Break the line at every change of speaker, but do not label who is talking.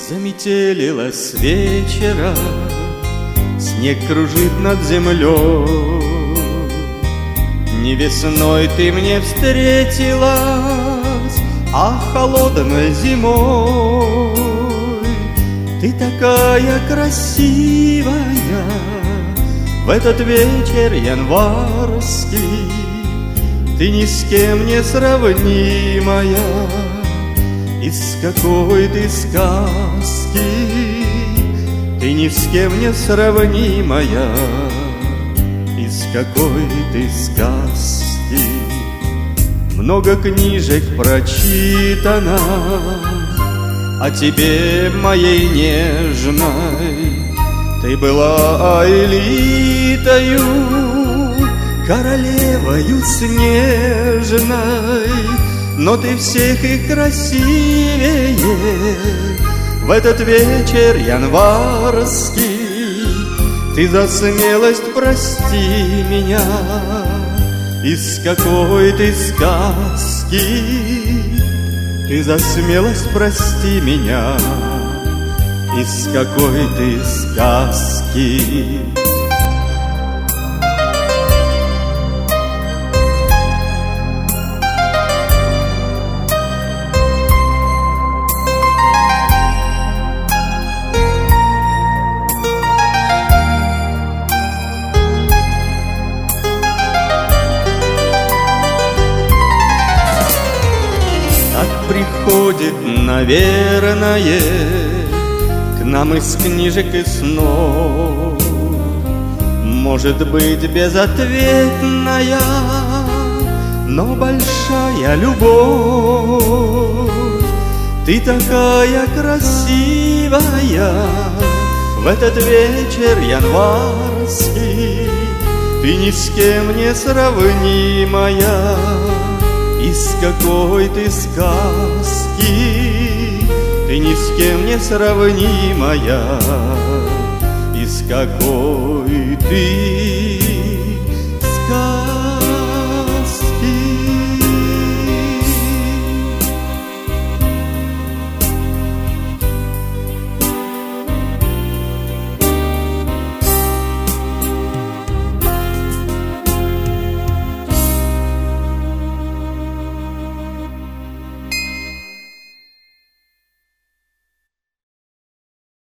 Заметелило с вечера, снег кружит над землей. Не весной ты мне встретилась, а холодной зимой. Ты такая красивая в этот вечер январский. Ты ни с кем не сравнимая, из какой ты сказки. Ты ни с кем не сравнимая, из какой ты сказки. Много книжек прочитано о тебе, моей нежной. Ты была элитою, королевою снежной. Но ты всех их красивее в этот вечер январский. Ты за смелость прости меня, из какой ты сказки. Ты за смелость прости меня, из какой ты сказки. Приходит, наверное, к нам из книжек и снов. Может быть, безответная, но большая любовь. Ты такая красивая в этот вечер январский. Ты ни с кем не сравнимая, из какой ты сказки. Ты ни с кем не сравнимая, из какой ты